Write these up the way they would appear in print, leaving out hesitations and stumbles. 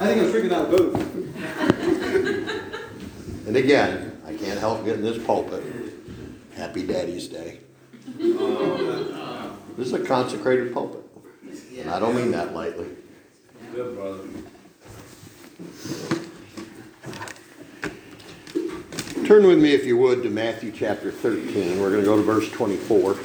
I think I'm drinking out of both. And again, I can't help getting this pulpit. Happy Daddy's Day. This is a consecrated pulpit. And I don't mean that lightly. Good, brother. Turn with me, if you would, to Matthew chapter 13. We're going to go to verse 24.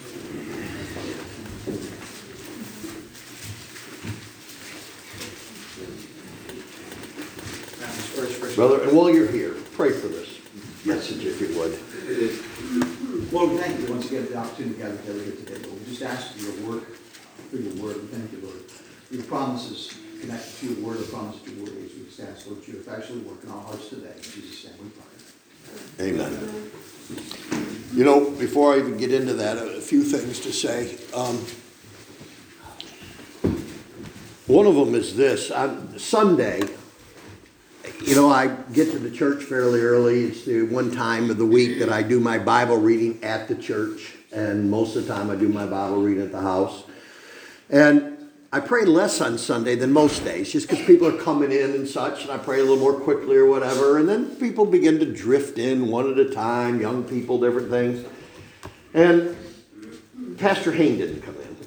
Brother, and while you're here, pray for this message, if you would. Lord, we thank you once again for the opportunity to gather together here today. Lord, we just ask for your work, for your word. We thank you, Lord. Your promises connected to your word, the promise of your word is. We just ask, Lord, you effectually work in our hearts today. In Jesus' name we pray. Amen. You know, before I even get into that, a few things to say. One of them is this. On Sunday, you know, I get to the church fairly early. It's the one time of the week that I do my Bible reading at the church. And most of the time I do my Bible reading at the house. And I pray less on Sunday than most days, just because people are coming in and such, and I pray a little more quickly or whatever. And then people begin to drift in one at a time, young people, different things. And Pastor Hain didn't come in.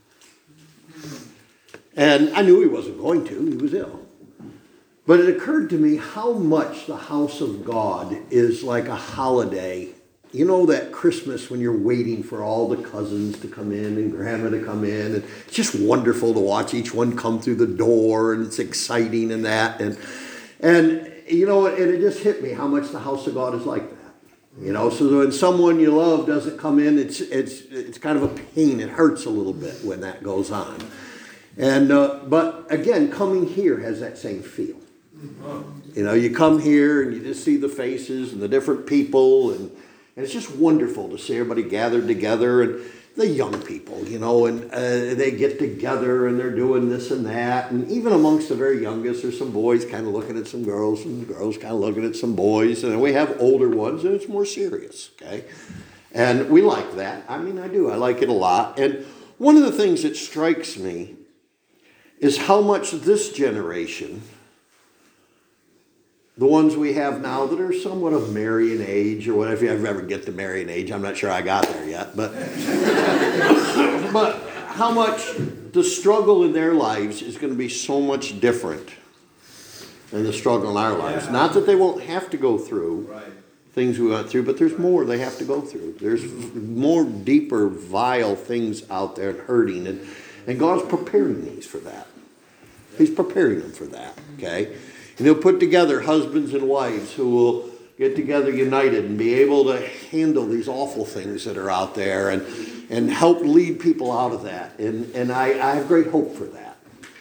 And I knew he wasn't going to. He was ill. But it occurred to me how much the house of God is like a holiday. You know that Christmas when you're waiting for all the cousins to come in and grandma to come in. And it's just wonderful to watch each one come through the door, and it's exciting and that. And you know, and it just hit me how much the house of God is like that. You know, so when someone you love doesn't come in, it's kind of a pain. It hurts a little bit when that goes on. And but again, coming here has that same feel. You know, you come here and you just see the faces and the different people, and it's just wonderful to see everybody gathered together, and the young people, you know, and they get together and they're doing this and that. And even amongst the very youngest, there's some boys kind of looking at some girls, and girls kind of looking at some boys. And then we have older ones, and it's more serious, okay? And we like that. I mean, I do. I like it a lot. And one of the things that strikes me is how much this generation, the ones we have now that are somewhat of marrying age, or whatever, if you ever get to marrying age, I'm not sure I got there yet, but but how much the struggle in their lives is going to be so much different than the struggle in our lives. Yeah. Not that they won't have to go through things we went through, but there's more they have to go through. There's more deeper, vile things out there and hurting, and God's preparing these for that. He's preparing them for that, okay? And he'll put together husbands and wives who will get together united and be able to handle these awful things that are out there and help lead people out of that. And I have great hope for that.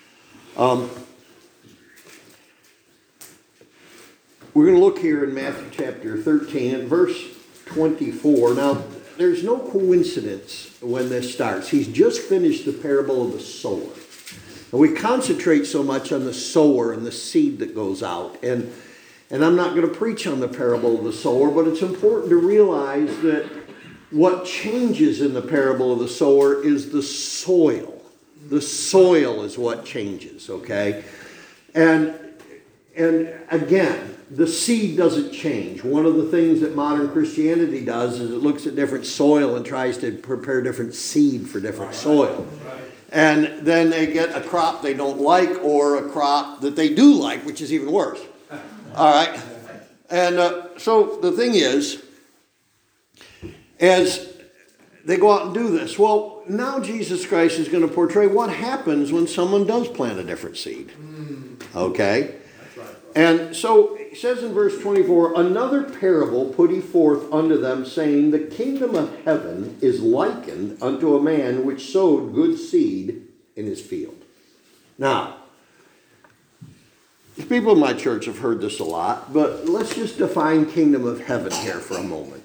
We're going to look here in Matthew chapter 13 and verse 24. Now, there's no coincidence when this starts. He's just finished the parable of the sower. And we concentrate so much on the sower and the seed that goes out. And I'm not going to preach on the parable of the sower, but it's important to realize that what changes in the parable of the sower is the soil. The soil is what changes, okay? And again, the seed doesn't change. One of the things that modern Christianity does is it looks at different soil and tries to prepare different seed for different soil. And then they get a crop they don't like, or a crop that they do like, which is even worse. All right? And so the thing is, as they go out and do this, well, now Jesus Christ is going to portray what happens when someone does plant a different seed. Okay? And so it says in verse 24, another parable put he forth unto them, saying, the kingdom of heaven is likened unto a man which sowed good seed in his field. Now, people in my church have heard this a lot, but let's just define kingdom of heaven here for a moment.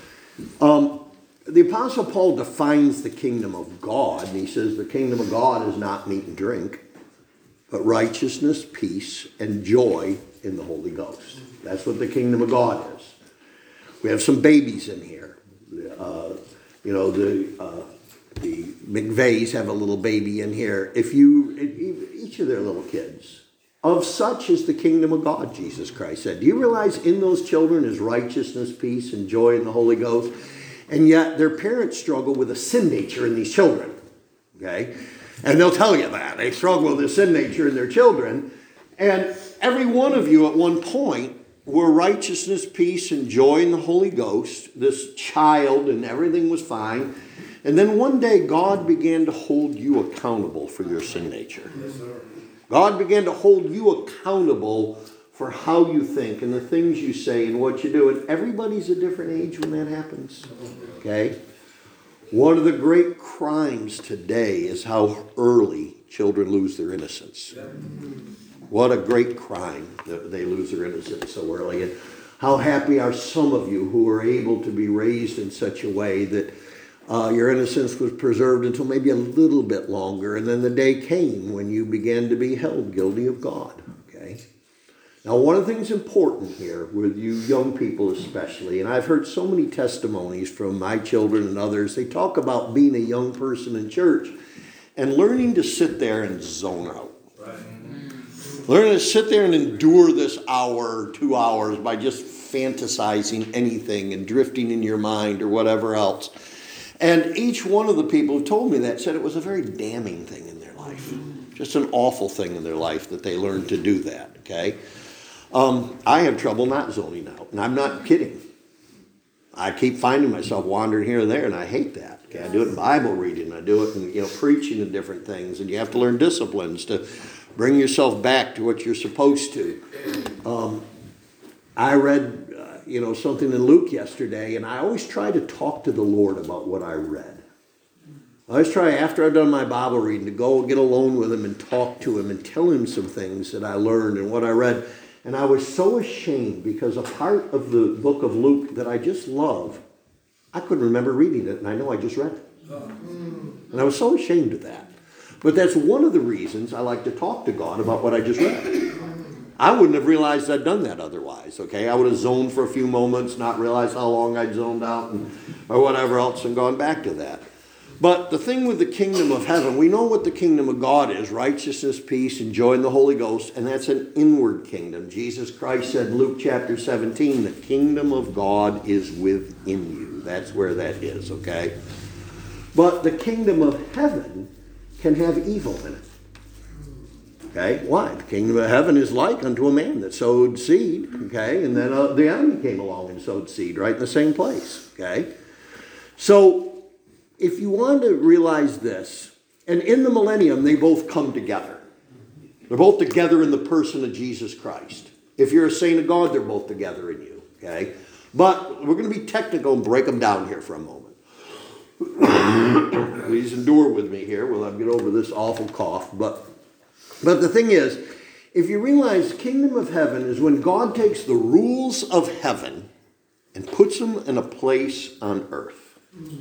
The Apostle Paul defines the kingdom of God, and he says the kingdom of God is not meat and drink, but righteousness, peace, and joy in the Holy Ghost. That's what the kingdom of God is. We have some babies in here. The McVeighs have a little baby in here. Each of their little kids Of such is the kingdom of God, Jesus Christ said. Do you realize in those children is righteousness, peace, and joy in the Holy Ghost? And yet their parents struggle with a sin nature in these children. Okay? And they'll tell you that. They struggle with a sin nature in their children. And every one of you at one point were righteousness, peace, and joy in the Holy Ghost. This child, and everything was fine. And then one day God began to hold you accountable for your sin nature. Yes, sir. God began to hold you accountable for how you think and the things you say and what you do. And everybody's a different age when that happens. Okay? One of the great crimes today is how early children lose their innocence. What a great crime that they lose their innocence so early. And how happy are some of you who are able to be raised in such a way that your innocence was preserved until maybe a little bit longer, and then the day came when you began to be held guilty of God. Okay. Now, one of the things important here with you young people especially, and I've heard so many testimonies from my children and others, they talk about being a young person in church and learning to sit there and zone out. Right. Learning to sit there and endure this hour or 2 hours by just fantasizing anything and drifting in your mind or whatever else. And each one of the people who told me that said it was a very damning thing in their life. Just an awful thing in their life that they learned to do that, okay? I have trouble not zoning out, and I'm not kidding. I keep finding myself wandering here and there, and I hate that. Okay? I do it in Bible reading, I do it in preaching and different things, and you have to learn disciplines to bring yourself back to what you're supposed to. I read something in Luke yesterday, and I always try to talk to the Lord about what I read. I always try, after I've done my Bible reading, to go get alone with him and talk to him and tell him some things that I learned and what I read. And I was so ashamed because a part of the book of Luke that I just love, I couldn't remember reading it, and I know I just read it. And I was so ashamed of that. But that's one of the reasons I like to talk to God about what I just read. I wouldn't have realized I'd done that otherwise, okay? I would have zoned for a few moments, not realized how long I'd zoned out or whatever else and gone back to that. But the thing with the kingdom of heaven, we know what the kingdom of God is, righteousness, peace, and joy in the Holy Ghost, and that's an inward kingdom. Jesus Christ said in Luke chapter 17, the kingdom of God is within you. That's where that is, okay? But the kingdom of heaven can have evil in it. Okay, why? The kingdom of heaven is like unto a man that sowed seed, okay, and then the enemy came along and sowed seed right in the same place, okay? So, if you want to realize this, and in the millennium, they both come together. They're both together in the person of Jesus Christ. If you're a saint of God, they're both together in you, okay? But we're going to be technical and break them down here for a moment. Please endure with me here while I get over this awful cough, But the thing is, if you realize kingdom of heaven is when God takes the rules of heaven and puts them in a place on earth.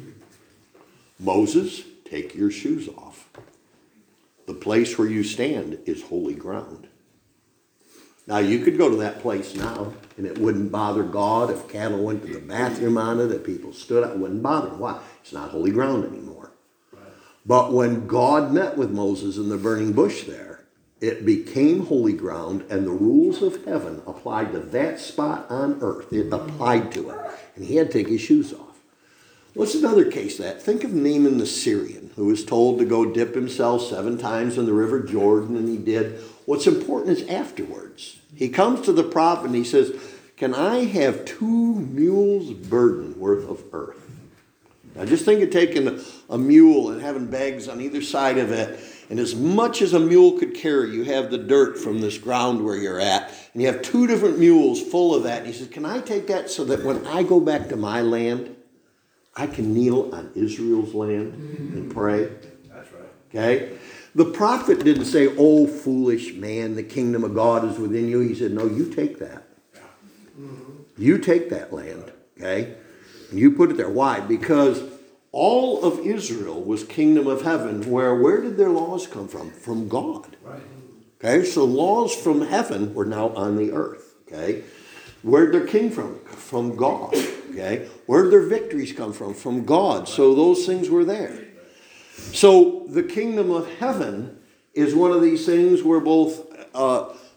Moses, take your shoes off. The place where you stand is holy ground. Now, you could go to that place now, and it wouldn't bother God if cattle went to the bathroom on it, if people stood up. It wouldn't bother him. Why? It's not holy ground anymore. Right. But when God met with Moses in the burning bush there, it became holy ground, and the rules of heaven applied to that spot on earth. It applied to it. And he had to take his shoes off. What's another case of that? Think of Naaman the Syrian, who was told to go dip himself 7 times in the river Jordan, and he did. What's important is afterwards. He comes to the prophet and he says, can I have 2 mules' burden worth of earth? Now just think of taking a mule and having bags on either side of it, and as much as a mule could carry, you have the dirt from this ground where you're at, and you have 2 different mules full of that. And he says, can I take that so that when I go back to my land, I can kneel on Israel's land and pray? That's right. Okay? The prophet didn't say, oh, foolish man, the kingdom of God is within you. He said, no, you take that. You take that land, okay? And you put it there. Why? Because all of Israel was kingdom of heaven. Where did their laws come from? From God. Right. Okay, so laws from heaven were now on the earth. Okay, where did their king from? From God. Okay, where did their victories come from? From God. So those things were there. So the kingdom of heaven is one of these things where both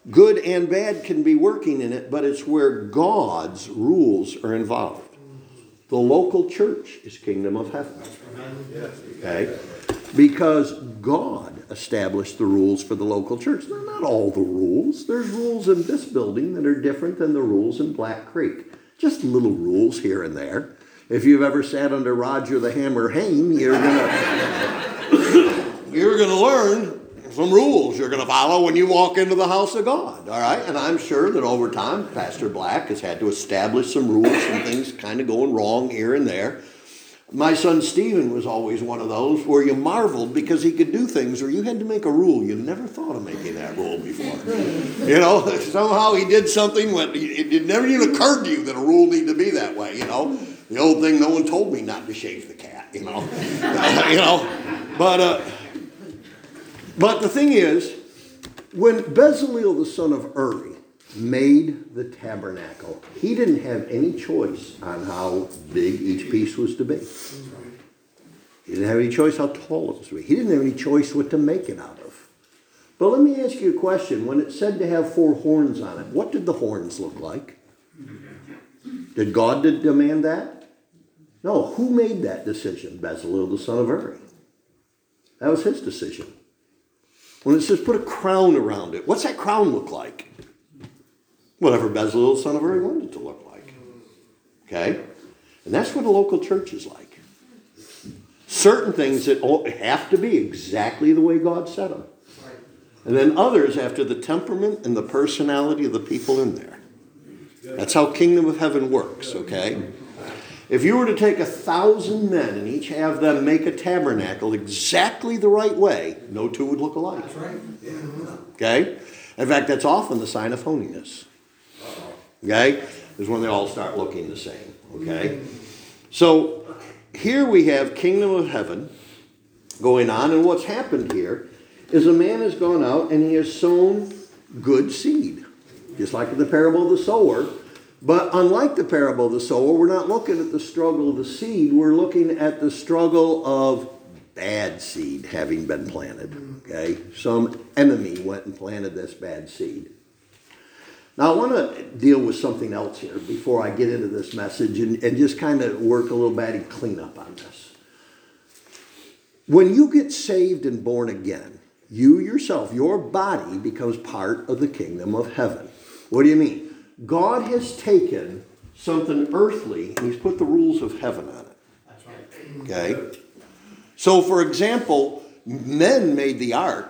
good and bad can be working in it, but it's where God's rules are involved. The local church is kingdom of heaven. Okay? Because God established the rules for the local church. They're not all the rules. There's rules in this building that are different than the rules in Black Creek. Just little rules here and there. If you've ever sat under Roger the Hammer Hayne, you're gonna learn some rules you're gonna follow when you walk into the house of God. All right? And I'm sure that over time, Pastor Black has had to establish some rules, some things kind of going wrong here and there. My son Stephen was always one of those where you marveled because he could do things where you had to make a rule. You never thought of making that rule before. You know, somehow he did something when it never even occurred to you that a rule needed to be that way, you know. The old thing, no one told me not to shave the cat, you know. You know, but the thing is, when Bezaleel the son of Uri made the tabernacle, he didn't have any choice on how big each piece was to be. He didn't have any choice how tall it was to be. He didn't have any choice what to make it out of. But let me ask you a question. When it said to have 4 horns on it, what did the horns look like? Did God demand that? No. Who made that decision? Bezaleel the son of Uri. That was his decision. When it says put a crown around it, what's that crown look like? Whatever Bezaleel, son of Uri, wanted it to look like. Okay? And that's what a local church is like. Certain things that have to be exactly the way God said them. And then others after the temperament and the personality of the people in there. That's how kingdom of heaven works, okay? If you were to take 1,000 men and each have them make a tabernacle exactly the right way, no two would look alike. Okay? In fact, that's often the sign of holiness. Okay? Is when they all start looking the same. Okay? So here we have kingdom of heaven going on, and what's happened here is a man has gone out and he has sown good seed. Just like in the parable of the sower. But unlike the parable of the sower, we're not looking at the struggle of the seed. We're looking at the struggle of bad seed having been planted. Okay? Some enemy went and planted this bad seed. Now, I want to deal with something else here before I get into this message and just kind of work a little bit and clean up on this. When you get saved and born again, you yourself, your body becomes part of the kingdom of heaven. What do you mean? God has taken something earthly and he's put the rules of heaven on it. That's right. Okay? So, for example, men made the ark.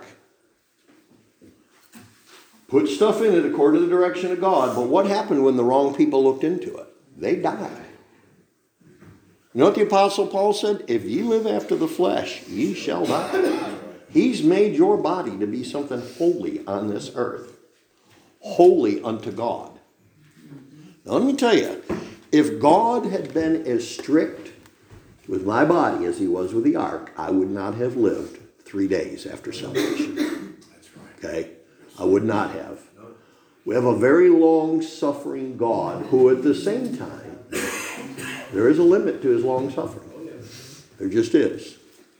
Put stuff in it according to the direction of God. But what happened when the wrong people looked into it? They died. You know what the Apostle Paul said? If ye live after the flesh, ye shall die. He's made your body to be something holy on this earth. Holy unto God. Now let me tell you, if God had been as strict with my body as he was with the ark, I would not have lived 3 days after salvation. That's right. Okay? I would not have. We have a very long-suffering God who at the same time, there is a limit to his long-suffering. There just is.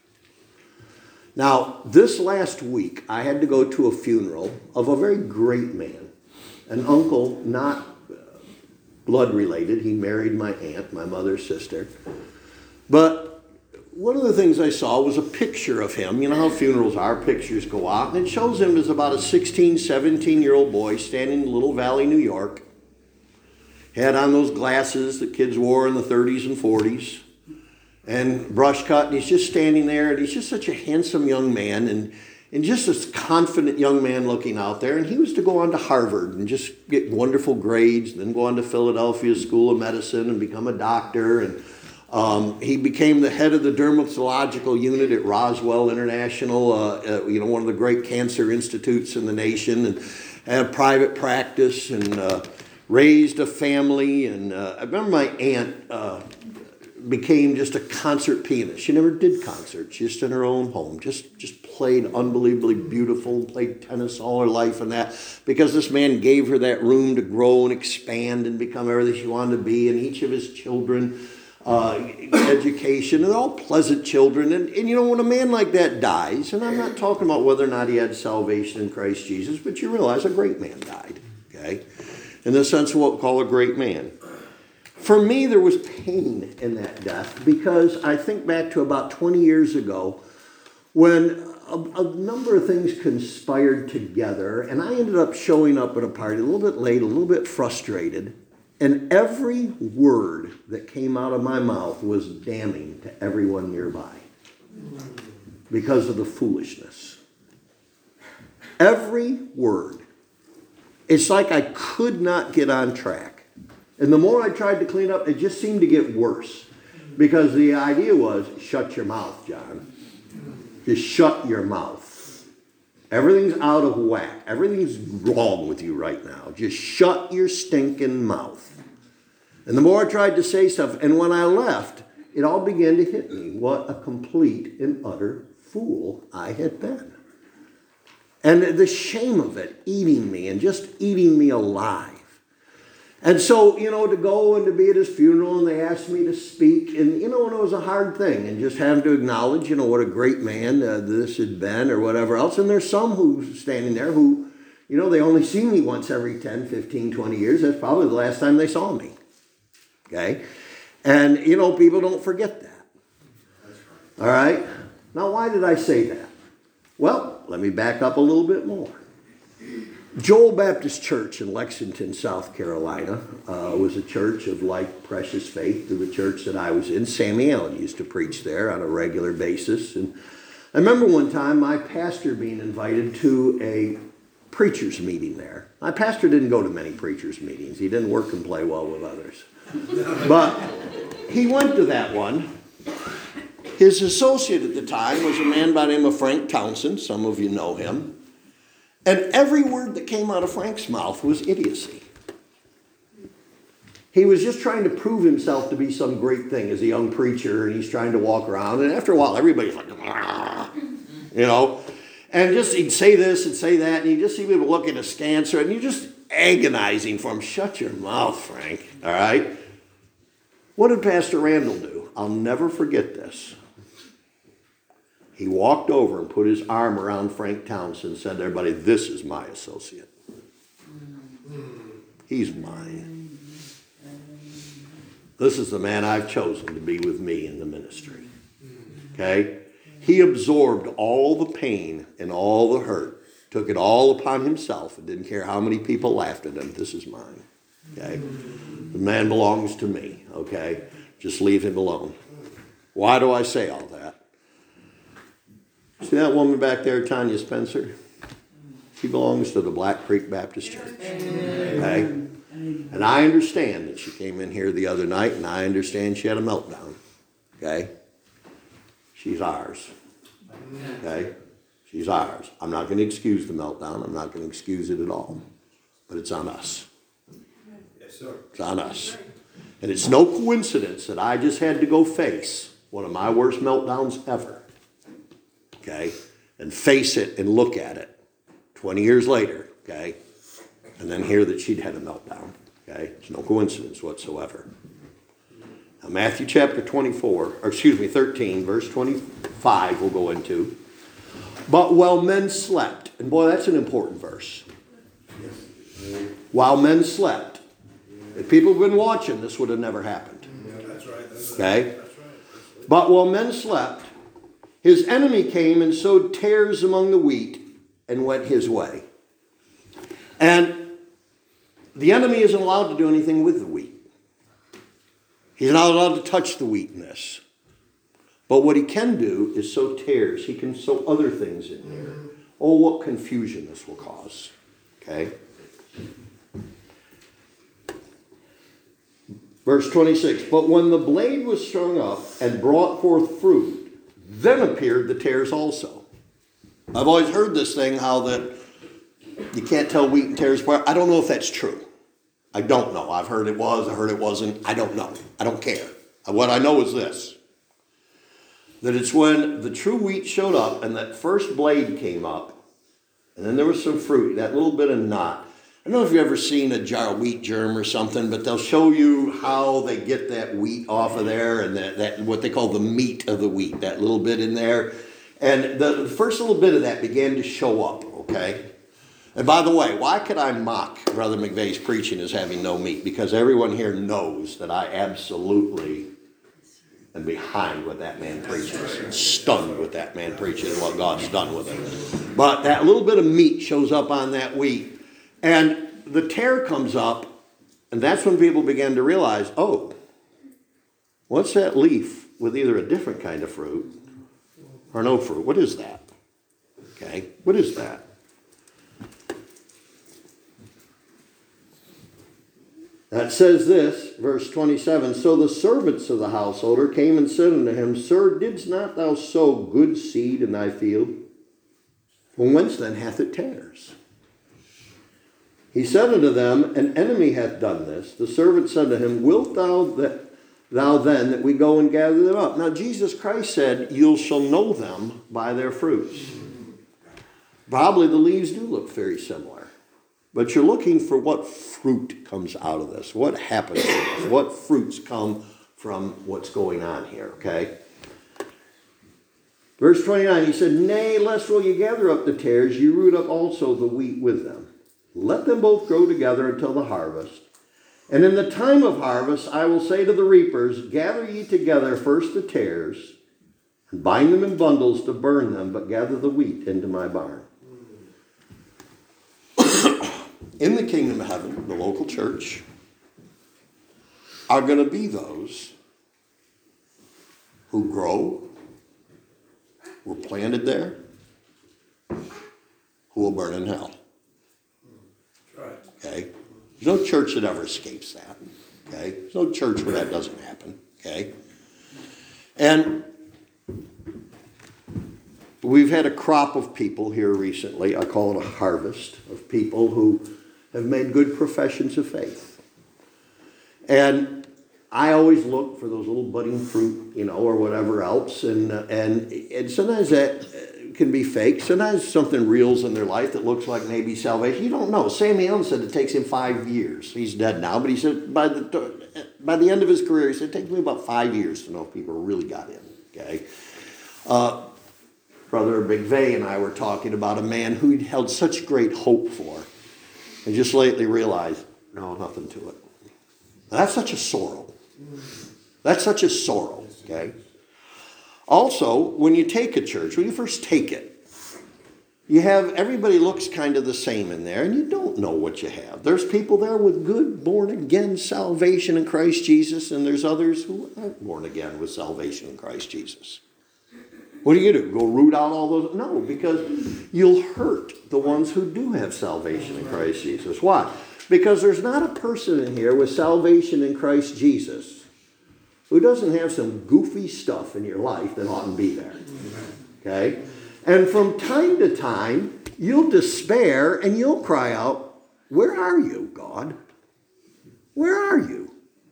Now, this last week, I had to go to a funeral of a very great man. An uncle, not blood-related. He married my aunt, my mother's sister. But one of the things I saw was a picture of him. You know how funerals are, pictures go out. And it shows him as about a 16, 17-year-old boy standing in Little Valley, New York. Had on those glasses that kids wore in the 30s and 40s. And brush cut. And he's just standing there. And he's just such a handsome young man. And just this confident young man looking out there. And he was to go on to Harvard and just get wonderful grades. And then go on to Philadelphia School of Medicine and become a doctor. And he became the head of the dermatological unit at Roswell International, one of the great cancer institutes in the nation, and had a private practice and raised a family. And I remember my aunt became just a concert pianist. She never did concerts, just in her own home, just played unbelievably beautiful, played tennis all her life and that, because this man gave her that room to grow and expand and become everything she wanted to be. And each of his children education, and they're all pleasant children. And you know, when a man like that dies, and I'm not talking about whether or not he had salvation in Christ Jesus, but you realize a great man died, okay? In the sense of what we call a great man. For me, there was pain in that death because I think back to about 20 years ago when a number of things conspired together, and I ended up showing up at a party a little bit late, a little bit frustrated, and every word that came out of my mouth was damning to everyone nearby because of the foolishness. Every word. It's like I could not get on track. And the more I tried to clean up, it just seemed to get worse. Because the idea was, shut your mouth, John. Just shut your mouth. Everything's out of whack. Everything's wrong with you right now. Just shut your stinking mouth. And the more I tried to say stuff, and when I left, it all began to hit me. What a complete and utter fool I had been. And the shame of it eating me and just eating me alive. And so, you know, to go and to be at his funeral, and they asked me to speak, and, you know, and it was a hard thing, and just having to acknowledge, you know, what a great man this had been or whatever else. And there's some who's standing there who, you know, they only see me once every 10, 15, 20 years. That's probably the last time they saw me. Okay? And, you know, people don't forget that. All right? Now, why did I say that? Well, let me back up a little bit more. Joel Baptist Church in Lexington, South Carolina, was a church of like precious faith to the church that I was in. Sammy Allen used to preach there on a regular basis. And I remember one time my pastor being invited to a preacher's meeting there. My pastor didn't go to many preacher's meetings. He didn't work and play well with others. But he went to that one. His associate at the time was a man by the name of Frank Townsend. Some of you know him. And every word that came out of Frank's mouth was idiocy. He was just trying to prove himself to be some great thing as a young preacher, and he's trying to walk around. And after a while, everybody's like, ah, you know. And just he'd say this and say that, and you just see people looking askance, and you're just agonizing for him. Shut your mouth, Frank, all right? What did Pastor Randall do? I'll never forget this. He walked over and put his arm around Frank Townsend and said to everybody, this is my associate. He's mine. This is the man I've chosen to be with me in the ministry. Okay? He absorbed all the pain and all the hurt, took it all upon himself, and didn't care how many people laughed at him. This is mine. Okay? The man belongs to me. Okay? Just leave him alone. Why do I say all that? See that woman back there, Tanya Spencer? She belongs to the Black Creek Baptist Church. Okay? And I understand that she came in here the other night, and I understand she had a meltdown. Okay? She's ours. Okay? She's ours. I'm not going to excuse the meltdown. I'm not going to excuse it at all. But it's on us. Yes, sir. It's on us. And it's no coincidence that I just had to go face one of my worst meltdowns ever. Okay? And face it and look at it 20 years later. Okay? And then hear that she'd had a meltdown. Okay? It's no coincidence whatsoever. Now, Matthew chapter 13, verse 25 we'll go into. But while men slept, and boy, that's an important verse. While men slept. If people had been watching, this would have never happened. That's right. Okay? But while men slept, his enemy came and sowed tares among the wheat and went his way. And the enemy isn't allowed to do anything with the wheat. He's not allowed to touch the wheat in this. But what he can do is sow tares. He can sow other things in here. Oh, what confusion this will cause. Okay? Verse 26, but when the blade was strung up and brought forth fruit, then appeared the tares also. I've always heard this thing, how that you can't tell wheat and tares apart. I don't know if that's true. I don't know. I've heard it was, I heard it wasn't. I don't know. I don't care. What I know is this. That it's when the true wheat showed up and that first blade came up, and then there was some fruit, that little bit of knot, I don't know if you've ever seen a jar of wheat germ or something, but they'll show you how they get that wheat off of there and that what they call the meat of the wheat, that little bit in there. And the first little bit of that began to show up, okay? And by the way, why could I mock Brother McVeigh's preaching as having no meat? Because everyone here knows that I absolutely am behind what that man preaches. Stunned with that man preaching and what God's done with it. But that little bit of meat shows up on that wheat. And the tear comes up, and that's when people began to realize, oh, what's that leaf with either a different kind of fruit or no fruit? What is that? Okay, what is that? That says this, verse 27, so the servants of the householder came and said unto him, Sir, didst not thou sow good seed in thy field? From whence then hath it tares? He said unto them, An enemy hath done this. The servant said to him, Wilt thou then that we go and gather them up? Now Jesus Christ said, You shall know them by their fruits. Probably the leaves do look very similar. But you're looking for what fruit comes out of this. What happens to this? What fruits come from what's going on here, okay? Verse 29, he said, Nay, lest while you gather up the tares, you root up also the wheat with them. Let them both grow together until the harvest. And in the time of harvest, I will say to the reapers, Gather ye together first the tares, and bind them in bundles to burn them, but gather the wheat into my barn. In the kingdom of heaven, the local church, are going to be those who grow, were planted there, who will burn in hell. Okay? There's no church that ever escapes that. Okay? There's no church where that doesn't happen. Okay? And we've had a crop of people here recently, I call it a harvest, of people who have made good professions of faith. And I always look for those little budding fruit, or whatever else. And sometimes that can be fake. Sometimes something real's in their life that looks like maybe salvation. You don't know. Sammy Allen said it takes him 5 years. He's dead now, but he said by the end of his career, he said it takes me about 5 years to know if people really got in. Okay. Brother McVeigh and I were talking about a man who he'd held such great hope for, and just lately realized, no, nothing to it. That's such a sorrow. That's such a sorrow. Okay. Also, when you take a church, when you first take it, you have, everybody looks kind of the same in there, and you don't know what you have. There's people there with good, born-again salvation in Christ Jesus, and there's others who aren't born again with salvation in Christ Jesus. What do? Go root out all those? No, because you'll hurt the ones who do have salvation in Christ Jesus. Why? Because there's not a person in here with salvation in Christ Jesus who doesn't have some goofy stuff in your life that oughtn't be there. Okay? And from time to time, you'll despair and you'll cry out, where are you, God? Where are you?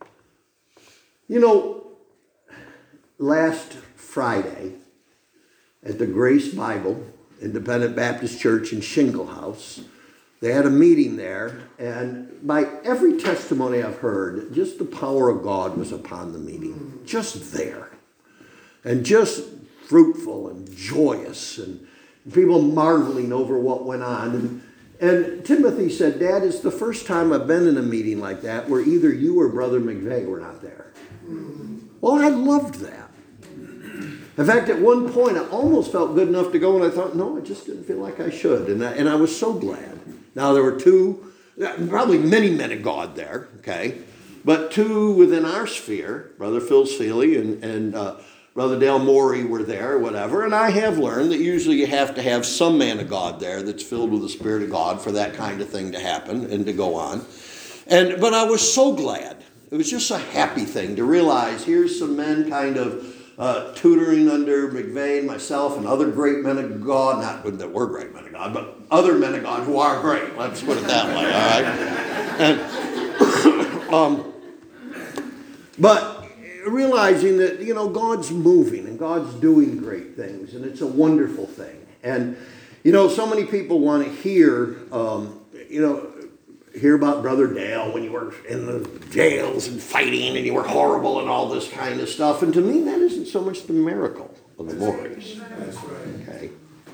Last Friday at the Grace Bible Independent Baptist Church in Shingle House, they had a meeting there, and by every testimony I've heard, just the power of God was upon the meeting. Just there. And just fruitful and joyous, and people marveling over what went on. And Timothy said, Dad, it's the first time I've been in a meeting like that where either you or Brother McVeigh were not there. Well, I loved that. In fact, at one point, I almost felt good enough to go, and I thought, no, I just didn't feel like I should. And I was so glad. Now, there were two, probably many men of God there, okay? But two within our sphere, Brother Phil Seeley and Brother Dale Morey were there or whatever. And I have learned that usually you have to have some man of God there that's filled with the Spirit of God for that kind of thing to happen and to go on. But I was so glad. It was just a happy thing to realize here's some men kind of tutoring under McVeigh and myself and other great men of God, not that we're great men of God, but other men of God who are great. Let's put it that way, all right? But realizing that, God's moving and God's doing great things, and it's a wonderful thing. And, so many people want to hear, hear about Brother Dale when you were in the jails and fighting and you were horrible and all this kind of stuff. And to me, that isn't so much the miracle of the Morris. That's right. Okay.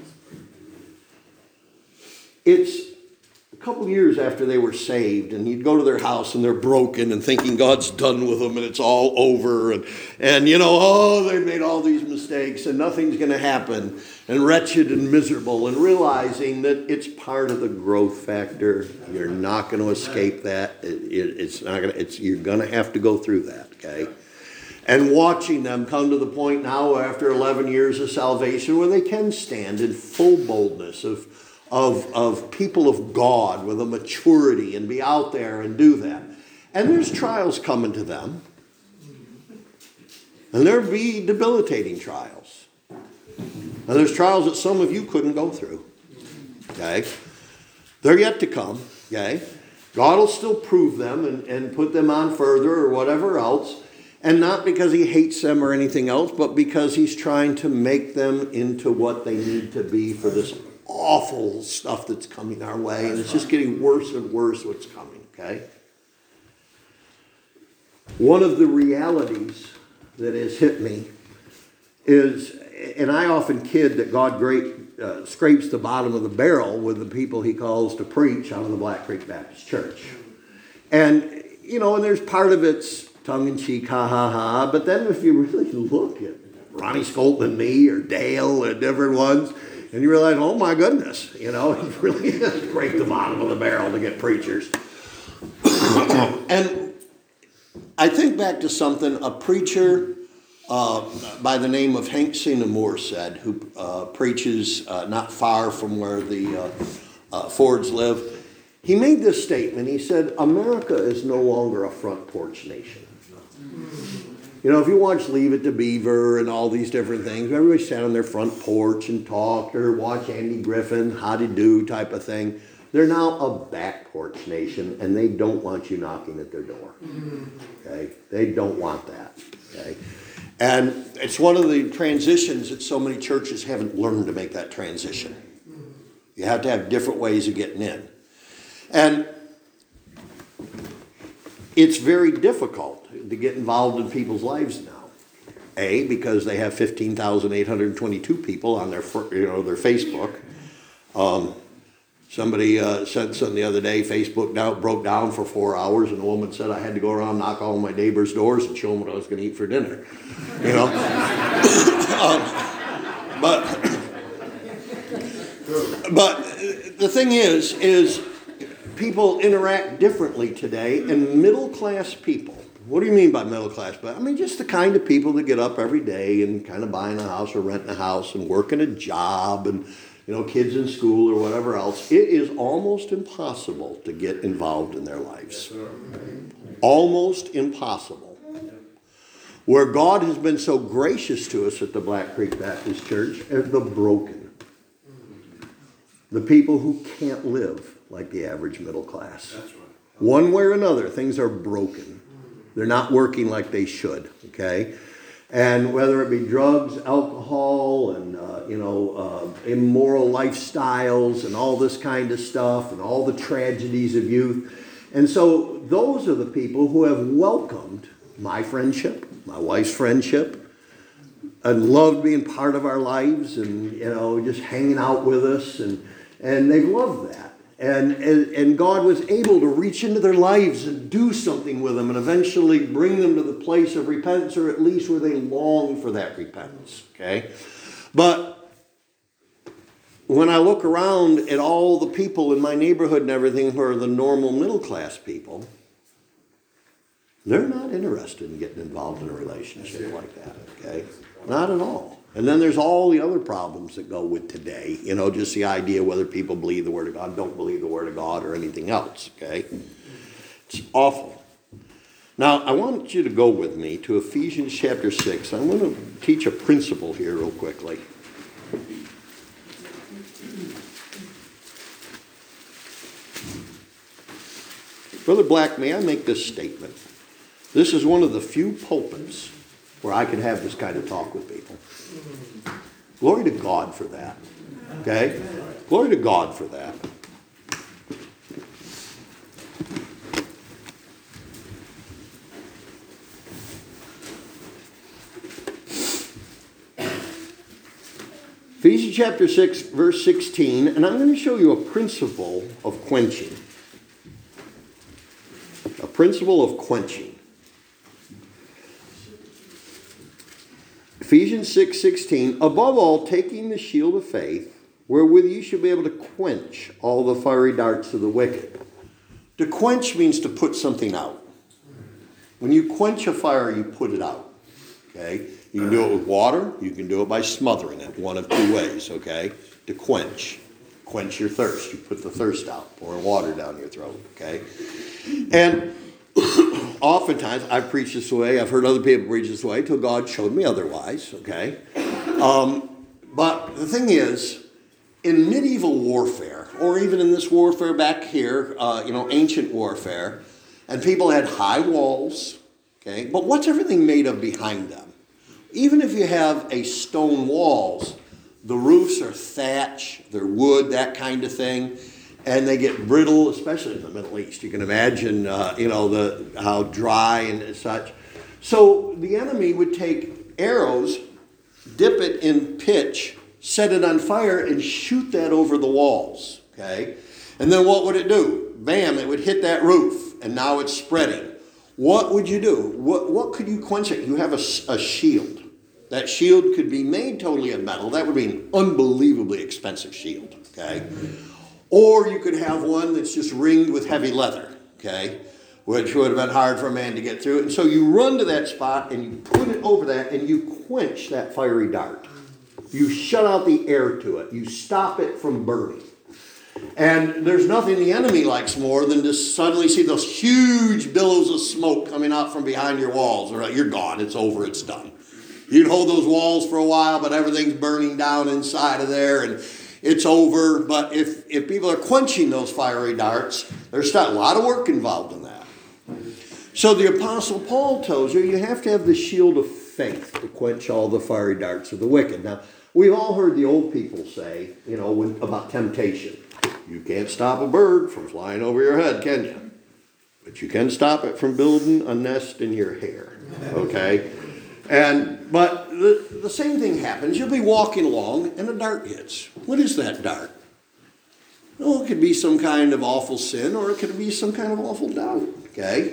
It's a couple years after they were saved, and you'd go to their house and they're broken and thinking God's done with them and it's all over, and you know, oh, they made all these mistakes and nothing's going to happen, and wretched and miserable, and realizing that it's part of the growth factor. You're not going to escape that. It's not going to. You're going to have to go through that. Okay. And watching them come to the point now after 11 years of salvation where they can stand in full boldness of people of God with a maturity and be out there and do that. And there's trials coming to them. And there'll be debilitating trials. And there's trials that some of you couldn't go through. Okay? They're yet to come. Okay? God will still prove them and put them on further or whatever else. And not because he hates them or anything else, but because he's trying to make them into what they need to be for this awful stuff that's coming our way. And it's just getting worse and worse what's coming, okay? One of the realities that has hit me is, and I often kid that God scrapes the bottom of the barrel with the people he calls to preach out of the Black Creek Baptist Church. And, you know, and there's part of it's tongue-in-cheek, ha-ha-ha. But then if you really look at Ronnie Skolton and me or Dale and different ones, and you realize, oh my goodness, you know, it really is scrape the bottom of the barrel to get preachers. And I think back to something a preacher by the name of Hank Sinamore said, who preaches not far from where the Fords live. He made this statement. He said, America is no longer a front porch nation. You know, if you watch Leave It to Beaver and all these different things, everybody sat on their front porch and talked, or watch Andy Griffin, howdy do type of thing. They're now a back porch nation, and they don't want you knocking at their door. Okay? They don't want that. Okay? And it's one of the transitions that so many churches haven't learned to make that transition. You have to have different ways of getting in. And it's very difficult to get involved in people's lives now. A, because they have 15,822 people on their Facebook. Somebody said something the other day, Facebook broke down for 4 hours, and a woman said I had to go around and knock all my neighbors' doors and show them what I was going to eat for dinner. You know? But the thing is people interact differently today, and middle-class people. What do you mean by middle-class? I mean, just the kind of people that get up every day and kind of buying a house or renting a house and working a job and, you know, kids in school or whatever else. It is almost impossible to get involved in their lives. Almost impossible. Where God has been so gracious to us at the Black Creek Baptist Church is the broken. The people who can't live like the average middle class. That's right. One way or another, things are broken. They're not working like they should, okay? And whether it be drugs, alcohol, and, immoral lifestyles and all this kind of stuff and all the tragedies of youth. And so those are the people who have welcomed my friendship, my wife's friendship, and loved being part of our lives and, you know, just hanging out with us. And they've loved that. And God was able to reach into their lives and do something with them and eventually bring them to the place of repentance, or at least where they long for that repentance. Okay? But when I look around at all the people in my neighborhood and everything who are the normal middle class people, they're not interested in getting involved in a relationship like that. Okay? Not at all. And then there's all the other problems that go with today. You know, just the idea whether people believe the Word of God, don't believe the Word of God, or anything else, okay? It's awful. Now, I want you to go with me to Ephesians chapter 6. I'm going to teach a principle here real quickly. Brother Black, may I make this statement? This is one of the few pulpits where I can have this kind of talk with people. Glory to God for that. Okay? Glory to God for that. Ephesians chapter 6, verse 16, and I'm going to show you a principle of quenching. A principle of quenching. Ephesians 6:16, above all, taking the shield of faith, wherewith you should be able to quench all the fiery darts of the wicked. To quench means to put something out. When you quench a fire, you put it out. Okay? You can do it with water. You can do it by smothering it, one of two ways, okay? To quench. Quench your thirst. You put the thirst out, pouring water down your throat, okay? And oftentimes, I've preached this way. I've heard other people preach this way till God showed me otherwise, okay? But the thing is, in medieval warfare, or even in this warfare back here, ancient warfare, and people had high walls, okay? But what's everything made of behind them? Even if you have a stone walls, the roofs are thatch, they're wood, that kind of thing, and they get brittle, especially in the Middle East. You can imagine, how dry and such. So the enemy would take arrows, dip it in pitch, set it on fire, and shoot that over the walls, okay? And then what would it do? Bam, it would hit that roof, and now it's spreading. What would you do? What could you quench it? You have a shield. That shield could be made totally of metal. That would be an unbelievably expensive shield, okay? Or you could have one that's just ringed with heavy leather, okay? Which would have been hard for a man to get through. And so you run to that spot and you put it over that and you quench that fiery dart. You shut out the air to it. You stop it from burning. And there's nothing the enemy likes more than to suddenly see those huge billows of smoke coming out from behind your walls. Or you're gone. It's over. It's done. You can hold those walls for a while, but everything's burning down inside of there, and it's over. But if people are quenching those fiery darts, there's a lot of work involved in that. So the Apostle Paul tells you have to have the shield of faith to quench all the fiery darts of the wicked. Now, we've all heard the old people say, about temptation. You can't stop a bird from flying over your head, can you? But you can stop it from building a nest in your hair, okay? But the same thing happens. You'll be walking along and a dart hits. What is that dart? Well, it could be some kind of awful sin, or it could be some kind of awful doubt, okay?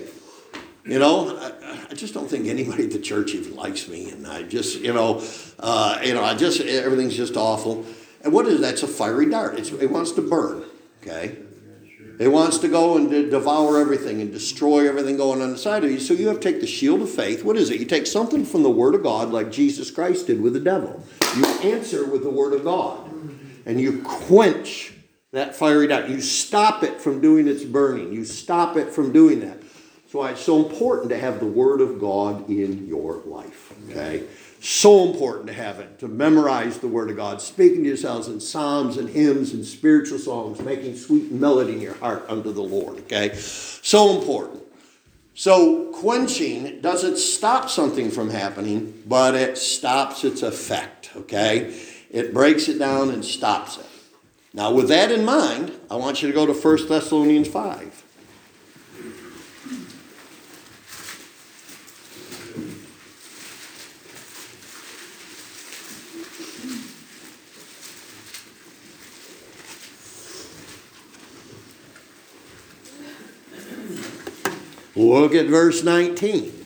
I just don't think anybody at the church even likes me, and I just, everything's just awful. And what is that? It's a fiery dart. It wants to burn, okay? It wants to go and devour everything and destroy everything going on the side of you. So you have to take the shield of faith. What is it? You take something from the Word of God like Jesus Christ did with the devil. You answer with the Word of God. And you quench that fiery dart. You stop it from doing its burning. You stop it from doing that. That's why it's so important to have the Word of God in your life. Okay? So important to have it, to memorize the Word of God, speaking to yourselves in psalms and hymns and spiritual songs, making sweet melody in your heart unto the Lord, okay? So important. So quenching doesn't stop something from happening, but it stops its effect, okay? It breaks it down and stops it. Now, with that in mind, I want you to go to 1 Thessalonians 5. Look at verse 19.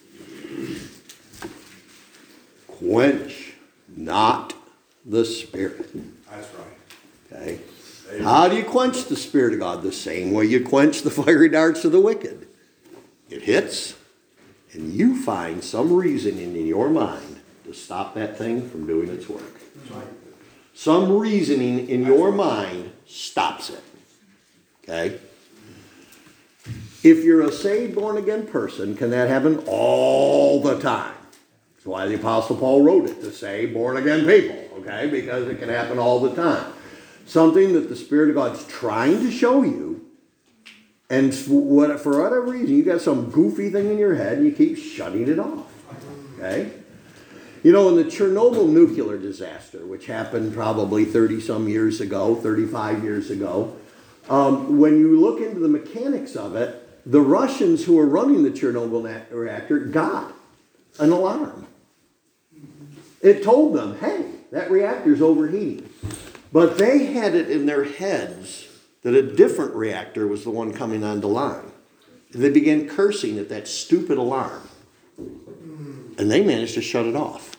Quench not the Spirit. That's right. Okay. How do you quench the Spirit of God? The same way you quench the fiery darts of the wicked. It hits, and you find some reasoning in your mind to stop that thing from doing its work. Right. Some reasoning in your mind stops it. Okay? If you're a saved, born-again person, can that happen all the time? That's why the Apostle Paul wrote it, to save born-again people, okay? Because it can happen all the time. Something that the Spirit of God's trying to show you, and for whatever reason, you got some goofy thing in your head, and you keep shutting it off, okay? In the Chernobyl nuclear disaster, which happened probably 30-some years ago, 35 years ago, when you look into the mechanics of it, the Russians who were running the Chernobyl reactor got an alarm. It told them, hey, That reactor's overheating. But they had it in their heads that a different reactor was the one coming on the line. And they began cursing at that stupid alarm. And they managed to shut it off.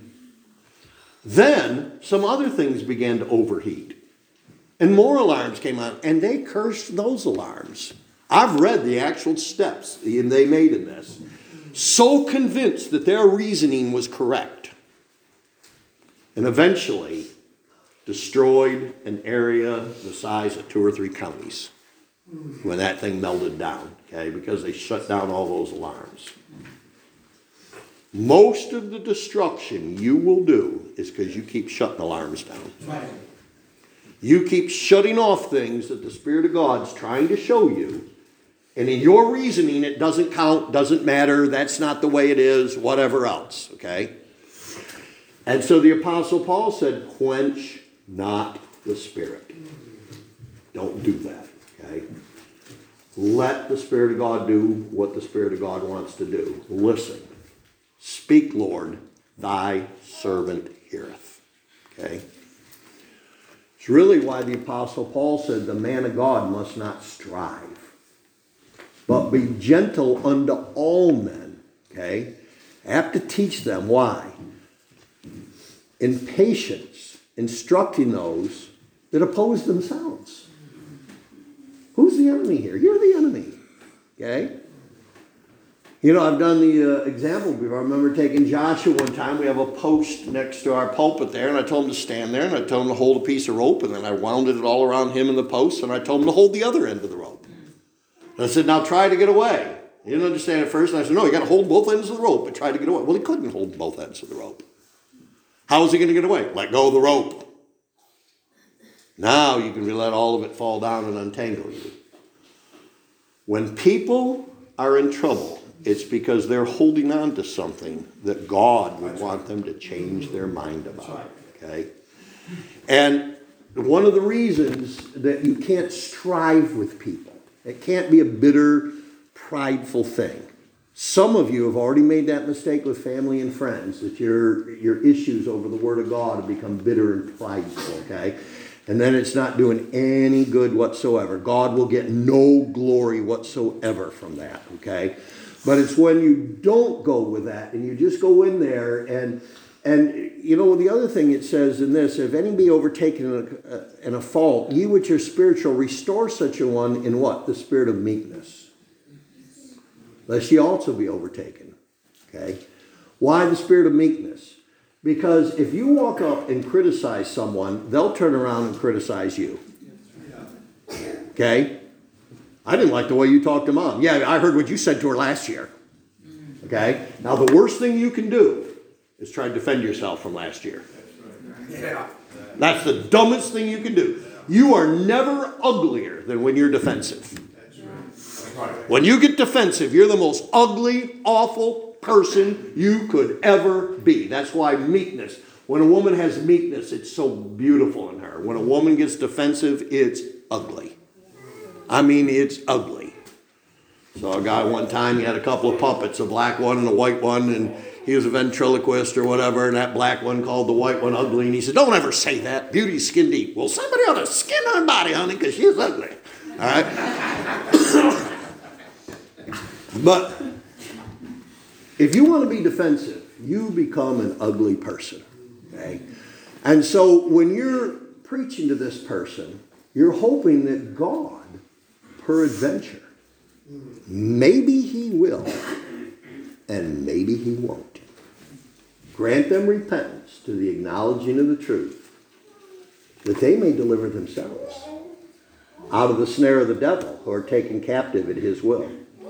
Then some other things began to overheat. And more alarms came on, and they cursed those alarms. I've read the actual steps they made in this. So convinced that their reasoning was correct. And eventually destroyed an area the size of 2 or 3 counties when that thing melted down, okay, because they shut down all those alarms. Most of the destruction you will do is because you keep shutting alarms down. Right. You keep shutting off things that the Spirit of God's trying to show you. And in your reasoning, it doesn't count, doesn't matter, that's not the way it is, whatever else, okay? And so the Apostle Paul said, quench not the Spirit. Don't do that, okay? Let the Spirit of God do what the Spirit of God wants to do. Listen. Speak, Lord, thy servant heareth, okay? It's really why the Apostle Paul said the man of God must not strive, but be gentle unto all men. Okay? I have to teach them. Why? In patience, instructing those that oppose themselves. Who's the enemy here? You're the enemy. Okay? You know, I've done the example before. I remember taking Joshua one time. We have a post next to our pulpit there, and I told him to stand there, and I told him to hold a piece of rope, and then I wound it all around him and the post, and I told him to hold the other end of the rope. And I said, now try to get away. He didn't understand at first, and I said, no, you got to hold both ends of the rope and try to get away. Well, he couldn't hold both ends of the rope. How was he going to get away? Let go of the rope. Now you can let all of it fall down and untangle you. When people are in trouble, it's because they're holding on to something that God would want them to change their mind about. Okay? And one of the reasons that you can't strive with people, it can't be a bitter, prideful thing. Some of you have already made that mistake with family and friends, that your issues over the Word of God have become bitter and prideful, okay? And then it's not doing any good whatsoever. God will get no glory whatsoever from that, okay? But it's when you don't go with that and you just go in there and you know, the other thing it says in this, if any be overtaken in a fault, ye which are spiritual, restore such a one in what? The spirit of meekness. Lest ye also be overtaken. Okay? Why the spirit of meekness? Because if you walk up and criticize someone, they'll turn around and criticize you. Okay? I didn't like the way you talked to Mom. Yeah, I heard what you said to her last year. Okay? Now, the worst thing you can do is try to defend yourself from last year. Yeah. That's the dumbest thing you can do. You are never uglier than when you're defensive. When you get defensive, you're the most ugly, awful person you could ever be. That's why meekness. When a woman has meekness, it's so beautiful in her. When a woman gets defensive, it's ugly. I mean, it's ugly. So a guy one time, he had a couple of puppets, a black one and a white one, and he was a ventriloquist or whatever, and that black one called the white one ugly, and he said, don't ever say that. Beauty's skin deep. Well, somebody ought to skin her body, honey, because she's ugly. All right? But if you want to be defensive, you become an ugly person. Okay? And so when you're preaching to this person, you're hoping that God, peradventure, maybe he will, and maybe he won't, grant them repentance to the acknowledging of the truth, that they may deliver themselves out of the snare of the devil, who are taken captive at his will.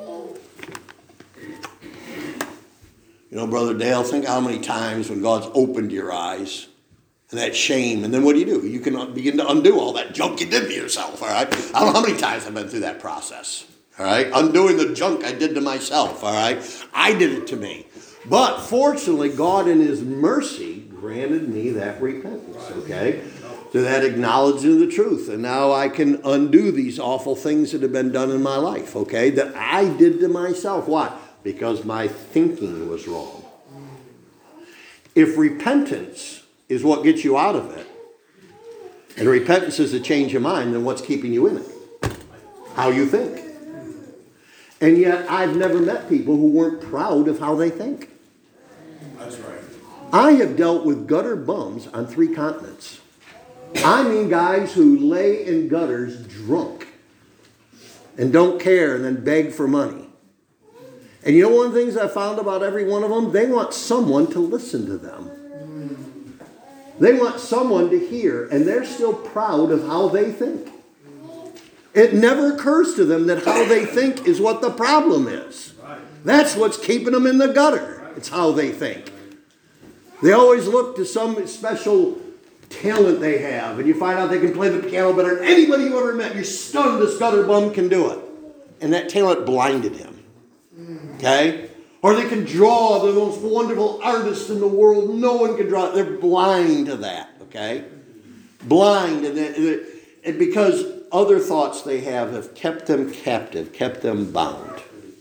You know, Brother Dale, think how many times when God's opened your eyes and that shame, and then what do? You can begin to undo all that junk you did to yourself, all right? I don't know how many times I've been through that process, all right? Undoing the junk I did to myself, all right? I did it to me. But fortunately, God in his mercy granted me that repentance, okay? To that acknowledging of the truth. And now I can undo these awful things that have been done in my life, okay? That I did to myself. Why? Because my thinking was wrong. If repentance is what gets you out of it, and repentance is a change of mind, then what's keeping you in it? How you think. And yet, I've never met people who weren't proud of how they think. That's right. I have dealt with gutter bums on 3 continents. I mean guys who lay in gutters drunk and don't care and then beg for money. And you know one of the things I found about every one of them? They want someone to listen to them. They want someone to hear, and they're still proud of how they think. It never occurs to them that how they think is what the problem is. That's what's keeping them in the gutter. It's how they think. They always look to some special talent they have, and you find out they can play the piano better than anybody you ever met. You're stunned this gutter bum can do it. And that talent blinded him. Okay? Or they can draw. They're the most wonderful artists in the world. No one can draw. They're blind to that. Okay? Blind. And because other thoughts they have kept them captive, kept them bound.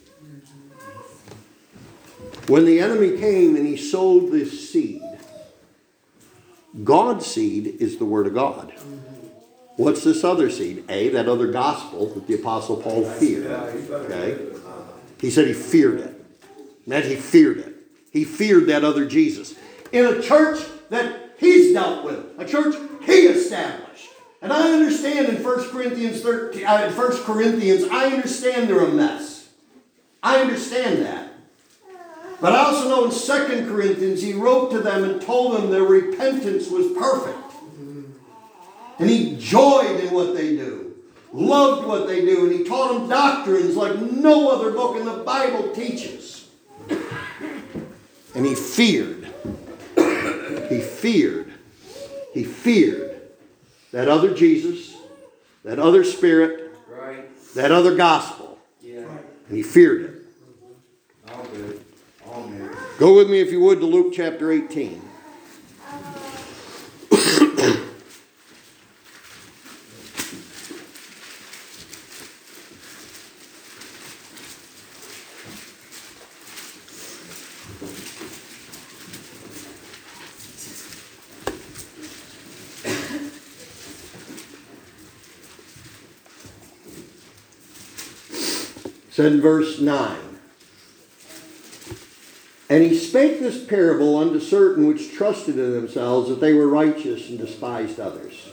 When the enemy came and he sowed this seed, God's seed is the Word of God. What's this other seed? That other gospel that the Apostle Paul feared. Okay? He said he feared it. Meant he feared it. He feared that other Jesus. In a church that he's dealt with. A church he established. And I understand in 1 Corinthians, I understand they're a mess. I understand that. But I also know in 2 Corinthians, he wrote to them and told them their repentance was perfect. And he joyed in what they do, loved what they do, and he taught them doctrines like no other book in the Bible teaches. And he feared that other Jesus, that other spirit, that other gospel. And he feared it. All good. All good. Go with me, if you would, to Luke chapter 18. Said in verse 9. And he spake this parable unto certain which trusted in themselves that they were righteous and despised others.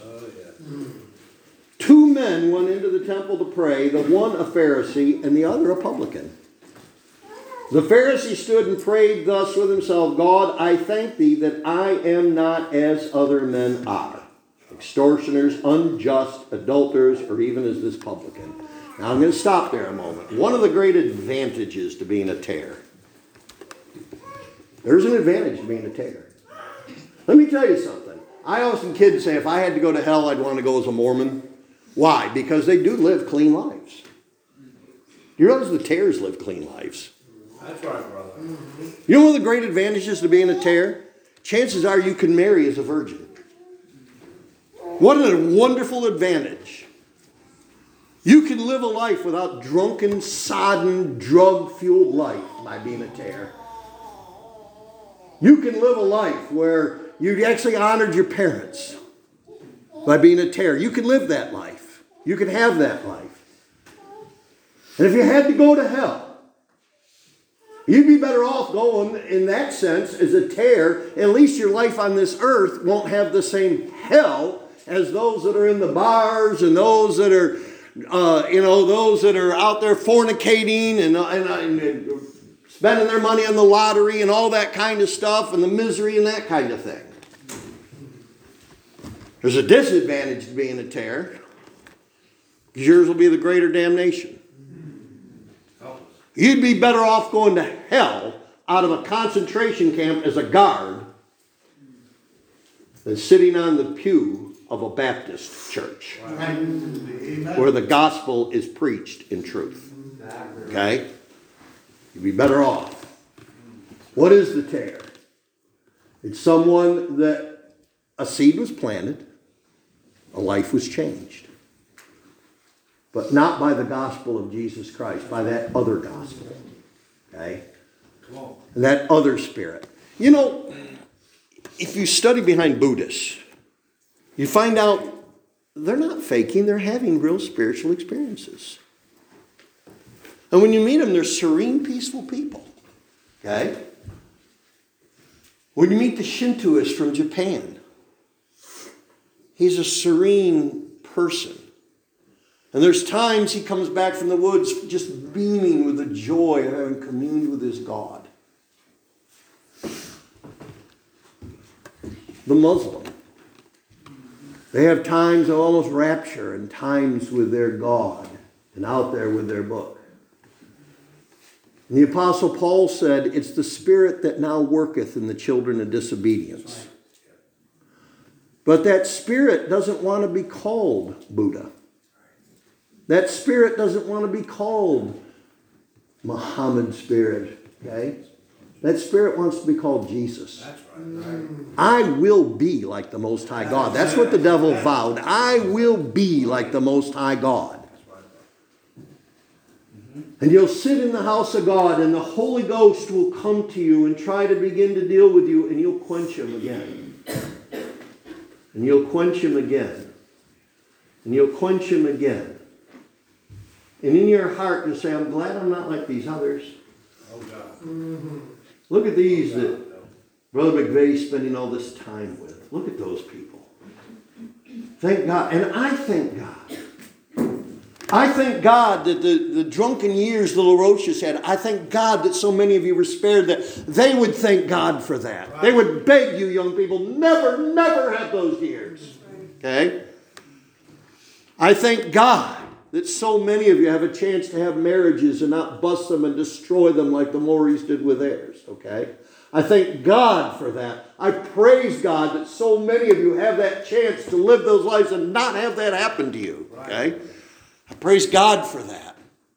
2 men went into the temple to pray, the one a Pharisee and the other a publican. The Pharisee stood and prayed thus with himself, God, I thank thee that I am not as other men are, extortioners, unjust, adulterers, or even as this publican. Now I'm going to stop there a moment. One of the great advantages to being a tare. There's an advantage to being a tare. Let me tell you something. I often kid say if I had to go to hell, I'd want to go as a Mormon. Why? Because they do live clean lives. You realize the tares live clean lives. That's right, brother. You know one of the great advantages to being a tare? Chances are you can marry as a virgin. What a wonderful advantage. You can live a life without drunken, sodden, drug-fueled life by being a tare. You can live a life where you actually honored your parents by being a tare. You can live that life. You can have that life. And if you had to go to hell, you'd be better off going, in that sense, as a tare. At least your life on this earth won't have the same hell as those that are in the bars and those that are, those that are out there fornicating and spending their money on the lottery and all that kind of stuff and the misery and that kind of thing. There's a disadvantage to being a tare, because yours will be the greater damnation. You'd be better off going to hell out of a concentration camp as a guard than sitting on the pew of a Baptist church where the gospel is preached in truth. Okay? You'd be better off. What is the tare? It's someone that a seed was planted, a life was changed. But not by the gospel of Jesus Christ, by that other gospel. Okay? And that other spirit. You know, if you study behind Buddhists, you find out they're not faking, they're having real spiritual experiences. And when you meet them, they're serene, peaceful people. Okay? When you meet the Shintoist from Japan, he's a serene person. And there's times he comes back from the woods just beaming with the joy of having communed with his God. The Muslim, they have times of almost rapture and times with their God and out there with their book. And the Apostle Paul said, it's the spirit that now worketh in the children of disobedience. But that spirit doesn't want to be called Buddha. That spirit doesn't want to be called Muhammad spirit. Okay? That spirit wants to be called Jesus. That's right. I will be like the Most High God. That's what the devil vowed. I will be like the Most High God. And you'll sit in the house of God and the Holy Ghost will come to you and try to begin to deal with you, and you'll quench him again. And you'll quench him again. And you'll quench him again. And in your heart you'll say, I'm glad I'm not like these others. Oh, God. Look at these that Brother McVeigh's spending all this time with. Look at those people. Thank God. And I thank God. I thank God that the drunken years the LaRoches had, I thank God that so many of you were spared that they would thank God for that. Right. They would beg you young people, never have those years. Okay? I thank God that so many of you have a chance to have marriages and not bust them and destroy them like the Morris did with theirs. Okay? I thank God for that. I praise God that so many of you have that chance to live those lives and not have that happen to you. Okay? Right. I praise God for that.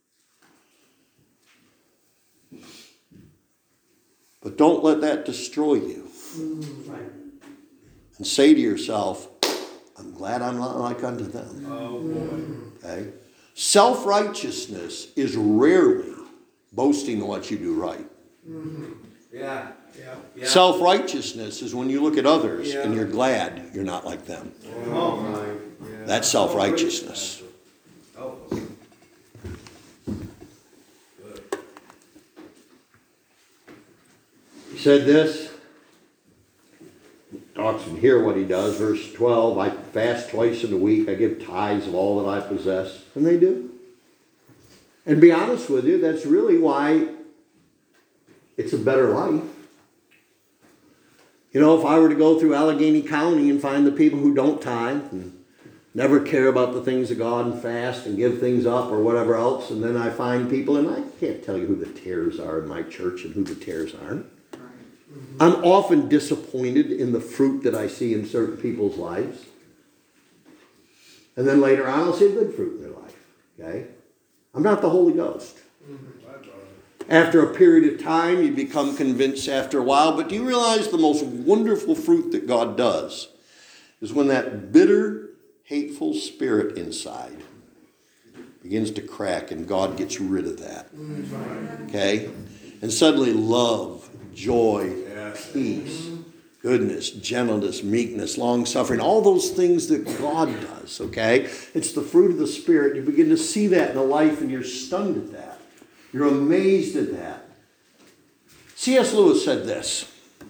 But don't let that destroy you. Right. And say to yourself, I'm glad I'm not like unto them. Oh, boy. Okay? Self-righteousness is rarely boasting in what you do right. Mm-hmm. Yeah. Self-righteousness is when you look at others and you're glad you're not like them. Oh, my. Yeah. That's self-righteousness. He said this. Talks in here what he does. Verse 12, I fast twice in a week. I give tithes of all that I possess. And they do. And to be honest with you, that's really why it's a better life. You know, if I were to go through Allegheny County and find the people who don't tithe and never care about the things of God and fast and give things up or whatever else, and then I find people, and I can't tell you who the tares are in my church and who the tares aren't. I'm often disappointed in the fruit that I see in certain people's lives. And then later on, I'll see a good fruit in their life. Okay? I'm not the Holy Ghost. After a period of time, you become convinced after a while. But do you realize the most wonderful fruit that God does is when that bitter, hateful spirit inside begins to crack and God gets rid of that. Okay? And suddenly love, joy, peace, goodness, gentleness, meekness, long-suffering, all those things that God does, okay? It's the fruit of the Spirit. You begin to see that in the life and you're stunned at that. You're amazed at that. C.S. Lewis said this.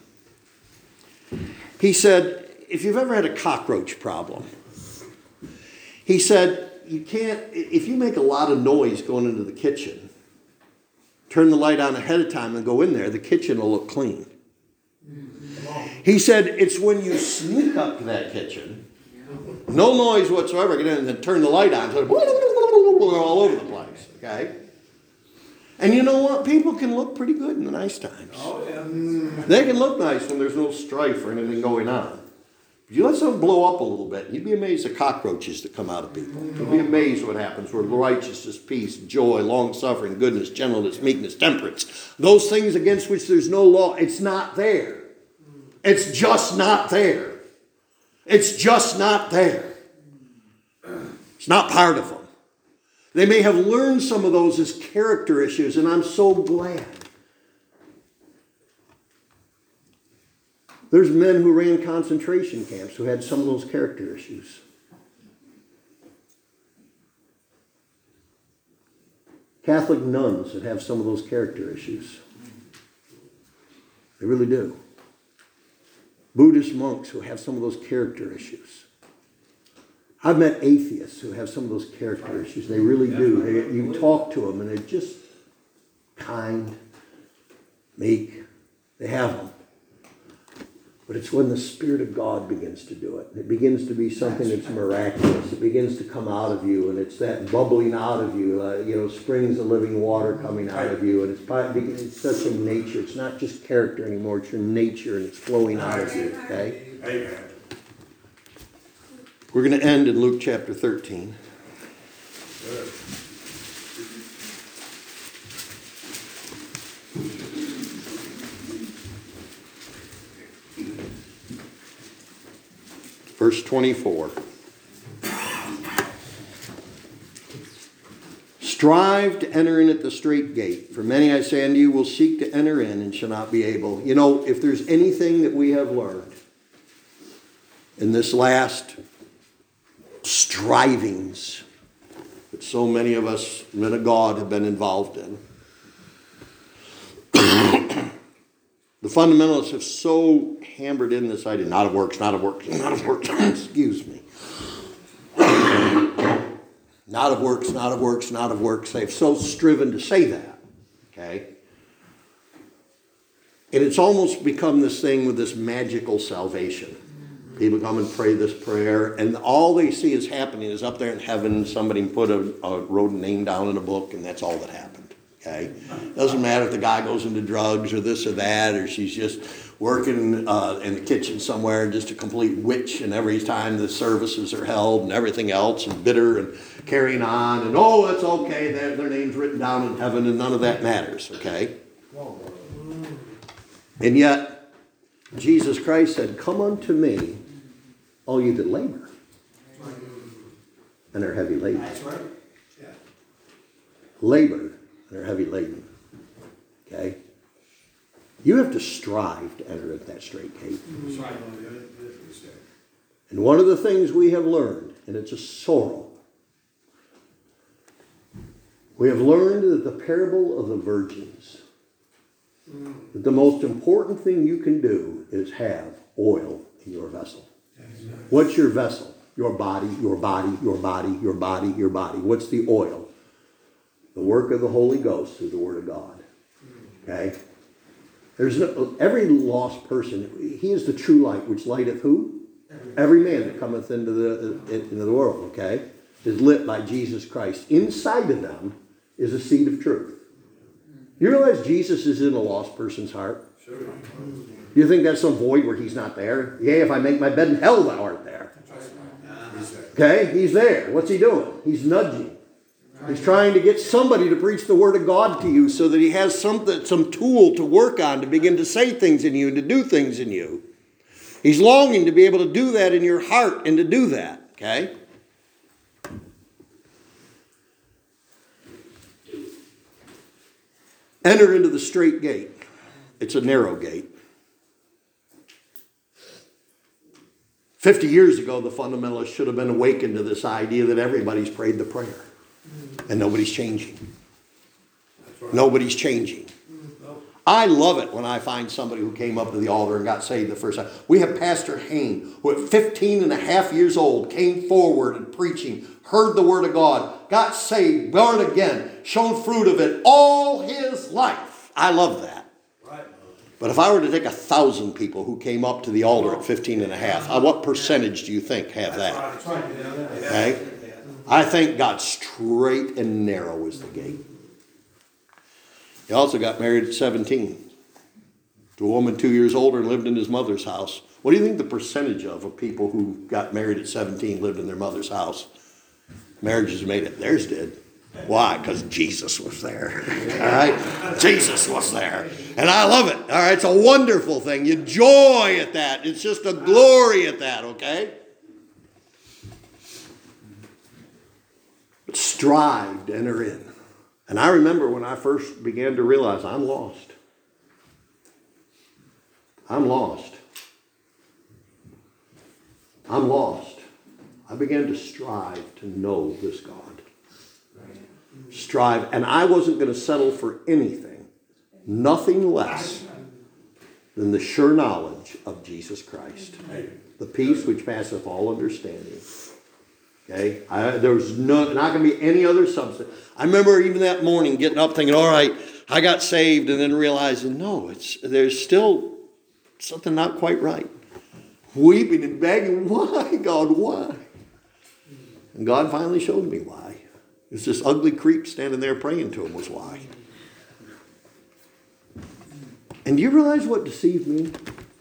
He said, if you've ever had a cockroach problem, he said, if you make a lot of noise going into the kitchen, turn the light on ahead of time and go in there, the kitchen will look clean. He said, it's when you sneak up to that kitchen, no noise whatsoever, get in and then turn the light on, so all over the place, okay? And you know what? People can look pretty good in the nice times. Oh, yeah. They can look nice when there's no strife or anything going on. If you let something blow up a little bit, you'd be amazed at cockroaches that come out of people. You'd be amazed what happens where righteousness, peace, joy, long-suffering, goodness, gentleness, meekness, temperance. Those things against which there's no law, it's not there. It's just not there. It's just not there. It's not part of them. They may have learned some of those as character issues, and I'm so glad. There's men who ran concentration camps who had some of those character issues. Catholic nuns that have some of those character issues. They really do. Buddhist monks who have some of those character issues. I've met atheists who have some of those character issues. They really do. You talk to them and they're just kind, meek. They have them. But it's when the Spirit of God begins to do it. It begins to be something that's miraculous. It begins to come out of you, and it's that bubbling out of you, springs of living water coming out of you. And it's such a nature. It's not just character anymore. It's your nature, and it's flowing out of you. Okay? Amen. We're going to end in Luke chapter 13. Good. Verse 24. Strive to enter in at the straight gate. For many, I say unto you, will seek to enter in and shall not be able. You know, if there's anything that we have learned in this last strivings that so many of us men of God have been involved in, the fundamentalists have so hammered in this idea, not of works, not of works, not of works, excuse me. Not of works, not of works, not of works. They've so striven to say that, okay? And it's almost become this thing with this magical salvation. People come and pray this prayer, and all they see is happening is up there in heaven, somebody wrote a name down in a book, and that's all that happened. Okay, doesn't matter if the guy goes into drugs or this or that, or she's just working in the kitchen somewhere, just a complete witch, and every time the services are held and everything else, and bitter and carrying on, and oh, it's okay, their name's written down in heaven, and none of that matters. Okay, and yet Jesus Christ said, "Come unto me, all you that labor and are heavy laden." That's right. Yeah. Labor. They're heavy laden. Okay? You have to strive to enter at that straight gate. And one of the things we have learned, and it's a sorrow, we have learned that the parable of the virgins, that the most important thing you can do is have oil in your vessel. What's your vessel? Your body, your body, your body, your body, your body. What's the oil? The work of the Holy Ghost through the Word of God. Okay? Every lost person, he is the true light, which lighteth who? Every man that cometh into the world, okay, is lit by Jesus Christ. Inside of them is a seed of truth. You realize Jesus is in a lost person's heart? Sure. You think that's some void where he's not there? Yea, if I make my bed in hell, thou art there. Okay? He's there. What's he doing? He's nudging. He's trying to get somebody to preach the Word of God to you so that he has some tool to work on to begin to say things in you and to do things in you. He's longing to be able to do that in your heart and to do that. Okay? Enter into the straight gate. It's a narrow gate. 50 years ago, the fundamentalists should have been awakened to this idea that everybody's prayed the prayer. And nobody's changing. Right. Nobody's changing. I love it when I find somebody who came up to the altar and got saved the first time. We have Pastor Hain, who at 15 and a half years old came forward and preaching, heard the Word of God, got saved, born again, shown fruit of it all his life. I love that. Right. But if I were to take 1,000 people who came up to the altar at 15 and a half, what percentage do you think have that? That's right. Yeah. Okay? I think God straight and narrow is the gate. He also got married at 17 to a woman 2 years older and lived in his mother's house. What do you think the percentage of people who got married at 17 lived in their mother's house? Marriages made it. Theirs did. Why? Because Jesus was there. All right? Jesus was there. And I love it. All right? It's a wonderful thing. You joy at that. It's just a glory at that, okay? But strive to enter in. And I remember when I first began to realize I'm lost. I'm lost. I'm lost. I began to strive to know this God. Strive. And I wasn't going to settle for anything, nothing less than the sure knowledge of Jesus Christ. The peace which passeth all understanding. Okay? There was not going to be any other substance. I remember even that morning getting up thinking, all right, I got saved, and then realizing, no, there's still something not quite right. Weeping and begging, why, God, why? And God finally showed me why. It's this ugly creep standing there praying to him was why. And do you realize what deceived me?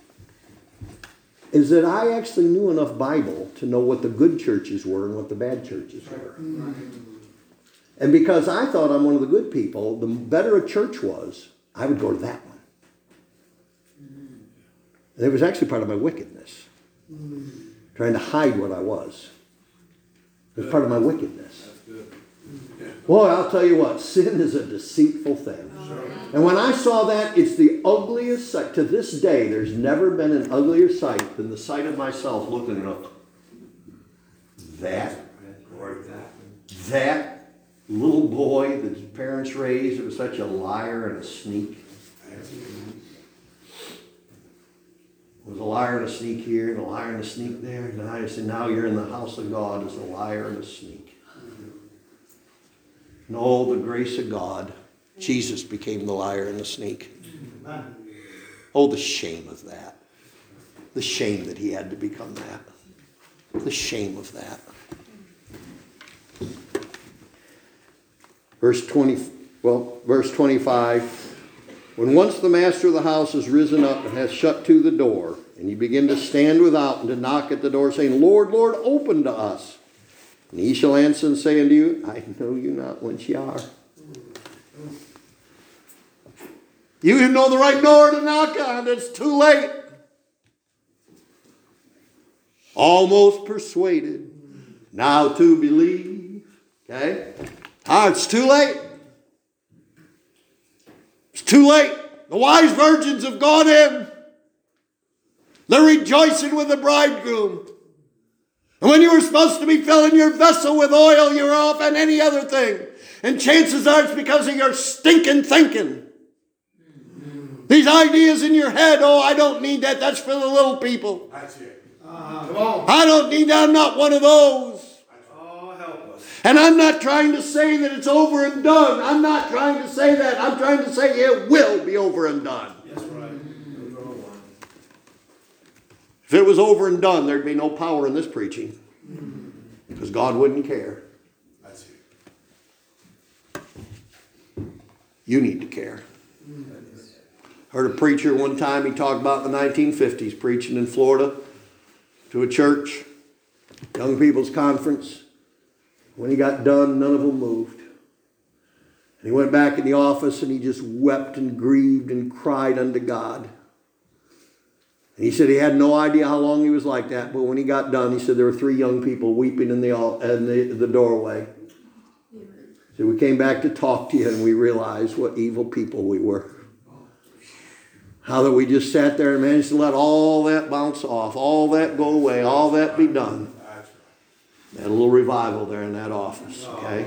Is that I actually knew enough Bible to know what the good churches were and what the bad churches were. And because I thought I'm one of the good people, the better a church was, I would go to that one. And it was actually part of my wickedness. Trying to hide what I was. It was part of my wickedness. Boy, I'll tell you what, sin is a deceitful thing. And when I saw that, it's the ugliest sight. To this day, there's never been an uglier sight than the sight of myself looking up. That little boy that his parents raised, it was such a liar and a sneak. It was a liar and a sneak here and a liar and a sneak there. And I said, now you're in the house of God as a liar and a sneak. And oh, the grace of God. Jesus became the liar and the sneak. Oh, the shame of that. The shame that he had to become that. The shame of that. Verse 25. When once the master of the house is risen up and hath shut to the door, and you begin to stand without and to knock at the door, saying, Lord, Lord, open to us. And he shall answer and say unto you, I know you not whence ye are. You didn't know the right door to knock on. It's too late. Almost persuaded. Now to believe. Okay? It's too late. It's too late. The wise virgins have gone in. They're rejoicing with the bridegroom. And when you were supposed to be filling your vessel with oil, you're off on any other thing. And chances are it's because of your stinking thinking. These ideas in your head, oh, I don't need that. That's for the little people. That's it. Come on. I don't need that. I'm not one of those. Oh, help us. And I'm not trying to say that it's over and done. I'm not trying to say that. I'm trying to say it will be over and done. That's right. If it was over and done, there'd be no power in this preaching. Because God wouldn't care. That's it. You need to care. Heard a preacher one time, he talked about the 1950s, preaching in Florida to a church, young people's conference. When he got done, none of them moved. And he went back in the office and he just wept and grieved and cried unto God. And he said he had no idea how long he was like that, but when he got done, he said there were 3 young people weeping in the doorway. He said, we came back to talk to you and we realized what evil people we were. How that we just sat there and managed to let all that bounce off, all that go away, all that be done. They had a little revival there in that office, okay?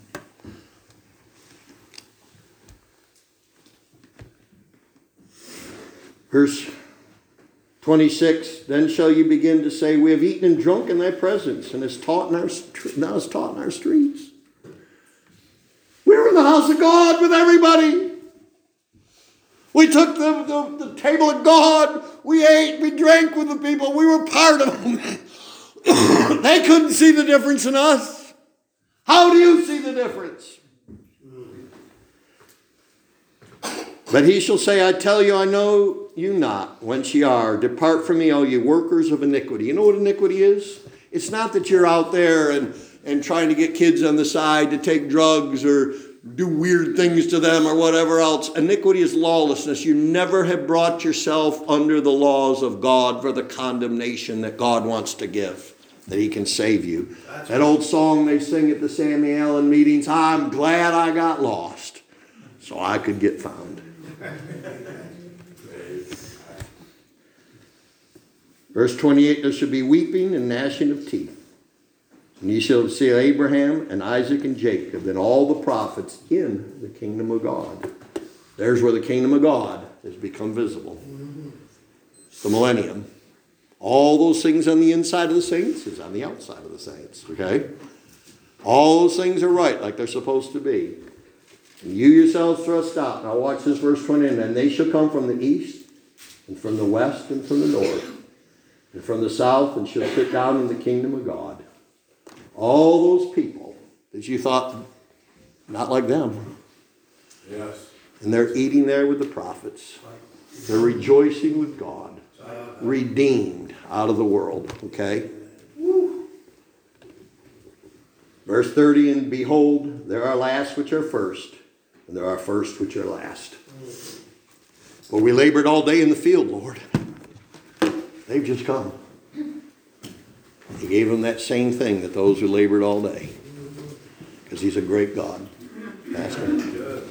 Verse 26, then shall you begin to say, we have eaten and drunk in thy presence, and it's taught in our streets. We were in the house of God with everybody. We took the table of God. We ate, we drank with the people. We were part of them. They couldn't see the difference in us. How do you see the difference? But he shall say, I tell you, I know you not whence ye are. Depart from me, all ye workers of iniquity. You know what iniquity is? It's not that you're out there and trying to get kids on the side to take drugs or do weird things to them or whatever else. Iniquity is lawlessness. You never have brought yourself under the laws of God for the condemnation that God wants to give, that he can save you. That old song they sing at the Sammy Allen meetings, I'm glad I got lost so I could get found. Verse 28, there shall be weeping and gnashing of teeth. And ye shall see Abraham and Isaac and Jacob and all the prophets in the kingdom of God. There's where the kingdom of God has become visible. It's the millennium. All those things on the inside of the saints is on the outside of the saints. Okay? All those things are right like they're supposed to be. And you yourselves thrust out. Now watch this verse 29. And they shall come from the east and from the west and from the north and from the south and shall sit down in the kingdom of God. All those people that you thought not like them. Yes. And they're eating there with the prophets. They're rejoicing with God. Redeemed out of the world. Okay? Verse 30, and behold, there are last which are first, and there are first which are last. For we labored all day in the field, Lord. They've just come. He gave them that same thing that those who labored all day. Because he's a great God. Pastor. Good.